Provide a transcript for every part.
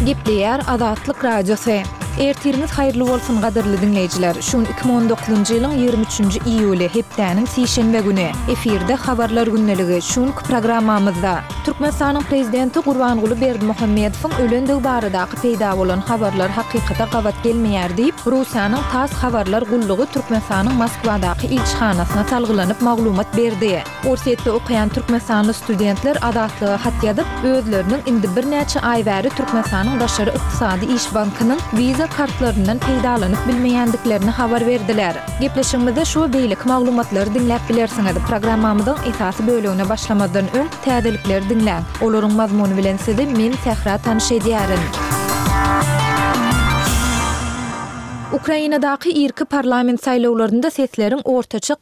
Gepleýär Azatlyk Radiosu. Ertiriniz hayırlı bolsun gaderli dinleyijiler. Şun 2019-njy ýylyň 23-nji iýuly hepdäniň sişenbe güni efirde habarlar günneligi şun programmamyzda Türkmenistanyň prezidenti Gurbanguly Berdimuhammedowyň ölendigi baradaky peýda bolan habarlar hakykata gabat gelmeýär diýip Russiýanyň TASS habarlar gullugy Türkmenistanyň Moskwadaky ilçihanasyna salgylanyp maglumat berdi. Orsetde okuyan Türkmenistanly studentler Azatlyga hat ýazyp özleriniň indi bir näçe aý bäri Türkmenistanyň Başary Ykdysady İş Bankynyň viza kartlarından peýdalanıp bilmeýändiklerini habar berdiler. Gepleşigimizde şu beýlik maglumatlary dinläp bilersiňiz. Programmamyzyň esasy bölümine başlamadan öň täzelikleri dinlän. Olaryň mazmuny bilen sizi men Sehra tanyş edýärin. Ukrainadaky irki parlament saýlawlarynda sesleriň ortaça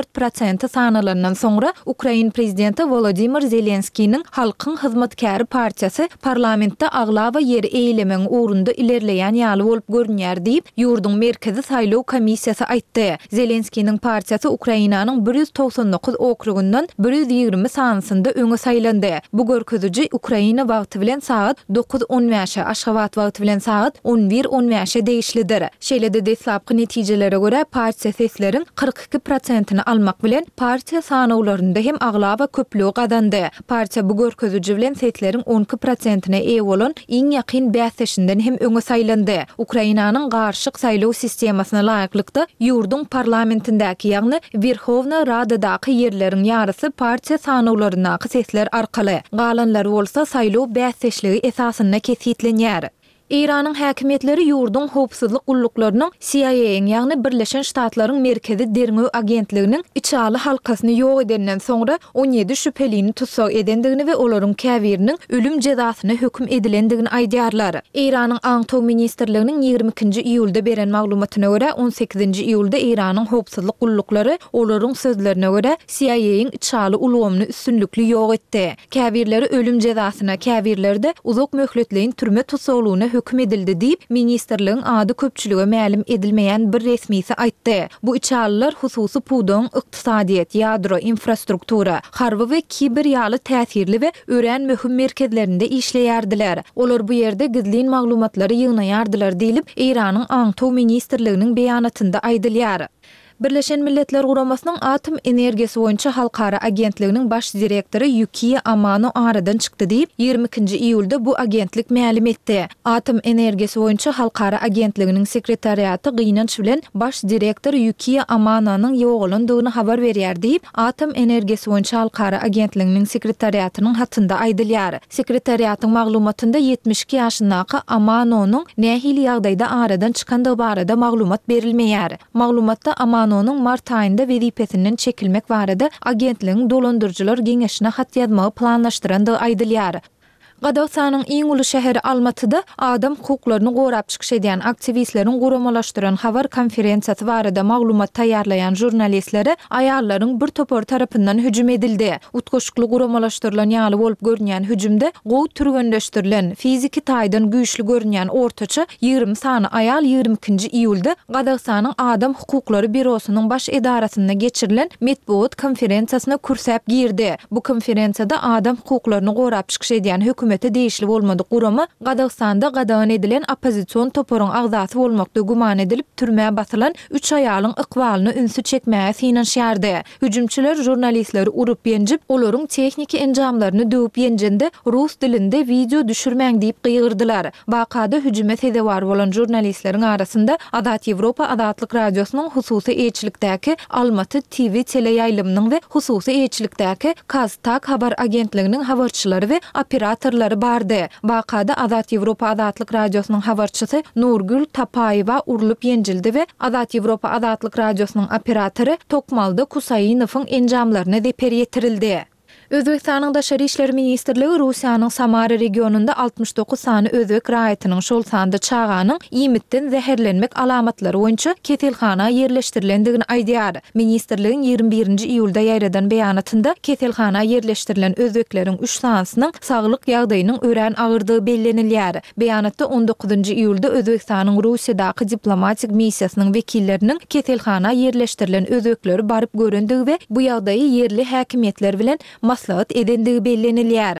44% sanalandan soňra Ukraina prezidenti Volodymyr Zelenskiň Halkyň Hyzmatkary partiýasy parlamentde aglawa ýeri eýlemeň ugrunda ilerleýän ýaly bolup görünýär diýip ýurduň merkezi saýlaw komissiýasy aýtdy. Zelenskiň partiýasy Ukrainanyň 199 okrugundan 120 sanysynda öňe saýlandy. Bu görkeziji Ukraina wagty bilen saat 9:15, Aşgabat wagty bilen saat 11:15 değişlidir. Şeýlede deslapky netijelere görä partiýa sesleriň 42%-ni almak bilen partiýa sanawlarynda hem aglawa köplügi gadandy. Partiýa bu görkeziji bilen sesleriň 12%-ne eýe bolan iň ýakyn bäsleşinden hem öňe saýlandy. Ukrainanyň garşyk saýlaw sistemasyna laýyklykda ýurduň parlamentindäki ýagny Verhovna Radadaky ýerleriň ýarysy partiýa sanawlaryna sesler arkaly. Galanlar bolsa saýlaw bäsleşligi esasyna kesitlenýär. İran'ın häkimetleri ýurduň howpsuzlyk gulluklarynyň CIA-ň ýagny Birleşen Ştatlaryň merkezi derňöw agentliginiň içali halkasyny ýok edenden soňra 17 şüphelini tutsak edendigini we olaryň käbiriniň ölüm jezasyna hökm edilendigini aýdýarlar. İran'yň Aňtaw ministrliginiň 22-nji iýulda beren maglumatyna görä 18-nji iýulda İran'yň howpsuzlyk gulluklary olaryň sözlerine görä CIA-ň içali ulgamyny üstünlükli ýok etdi. Käbirleri ölüm jezasyna, käbirlerde uzak möhletleýin türme tutsaglygyna hüküm edildi diýip ministrligiň ady köpçülige mälim edilmeýän bir resmisi aýtdy. Bu içalylar hususy puwdan ykdysadyýet, ýadro, infrastruktura, harby we kiber ýaly täsirli we ören möhüm merkezlerinde işleýärdiler. Olar bu ýerde gizlin maglumatlary ýygnaýardylar diýilip Iranyň Aňtaw ministrliginiň beýanatynda aýdylýar. Birleşen Milletler Guramasynyň Atom Energiýasy boýunça halkara agentliginiň baş direktory Yukiya Amano aradan çykdy diýip 22-nji iýulda bu agentlik mälim etdi. Atom Energiýasy boýunça halkara agentliginiň sekretariaty gynanç bilen baş direktor Yukiya Amanonyň ýogalandygyny habar berýär diýip Atom Energiýasy boýunça halkara agentliginiň sekretariatynyň hatynda aýdylýar. Sekretariatyň maglumatynda 72 ýaşyndaky Amanonyň nähili ýagdaýda aradan çykandygy barada maglumat berilmeýär. Maglumatda Amano onun mart ayında wezipesinden çekilmek barada agentligiň dolandyrjylar geňeşine hat ýazmagy planlaşdyrandy aýdylýar. Gadaňyň iň uly şäheri Almatyda adam hukuklaryny gorap çykyş edýän aktivistleriň guramalaşdyran habar konferensiýasy barada maglumat taýýarlayan jurnalistlere aýallaryň bir topar tarapyndan hüjüm edildi. Utgoşukly guramalaşdyrylan ýaly bolup görünýän hüjümde gowy türgenleşdirilen, fiziki taýdan güýçli görünýän ortaça 20 sany aýal 22-nji iýulda Gadaňyň Adam Hukuklary Bürosynyň baş edarasyna geçirilen medbuat konferensiýasyna kürsäp girdi. Bu konferensiýada adam hukuklaryny gorap çykyş edýän hökümete değişli bolmady gurama Gadaňda gadaň edilen opozisiýon toparyň agzasy bolmakda guman edilip türmäge basylan 3 aýalyň ykbalyny ünsü çekmäge finansiýardy. Hüjümçiler jurnalistleri urup ýenjip, olaryň tehnik enjamlaryny döwüp ýenjende rus dilinde video düşürmäň diýip gygyrdylar. Bakada hüjüme sebäp bolan jurnalistleriň arasynda Azat Ýewropa Azatlyk Radiosynyň hususy eýçilikdäki Almaty TV teleýaýlymynyň we hususy eýçilikdäki Kaztak habar agentliginiň habarçylary we operatorlary bardy. Bakada Azat Ýewropa Azatlyk Radiosynyň habarçysy Nurgül Tapaýewa urulyp ýenjildi we Azat Ýewropa Azatlyk Radiosynyň operatory Tokmalda Kusaýynowyň enjamlaryna deper ýetirildi. Özbekistanyň Daşary işleri ministrligi Russiýanyň Samara regionunda 69 sany özbek raýatynyň şol sanda çağanyň iýmitden zäherlenmek alamatlary boýunça keselhana ýerleşdirilendigini aýdýar. Ministrligiň 21-nji iýulda ýaýradan beýanatynda keselhana ýerleşdirilen özbekleriň 3 sanasynyň saglyk ýagdaýynyň ören agyrdygy bellenilýär. Beýanatda 19-njy iýulda Özbekistanyň Russiýadaky diplomatik missiýasynyň wekilleriniň keselhana ýerleşdirilen özbekleri baryp görendigi we bu ýagdaýy ýerli häkimetler bilen maslahat edendigi bellenilýär.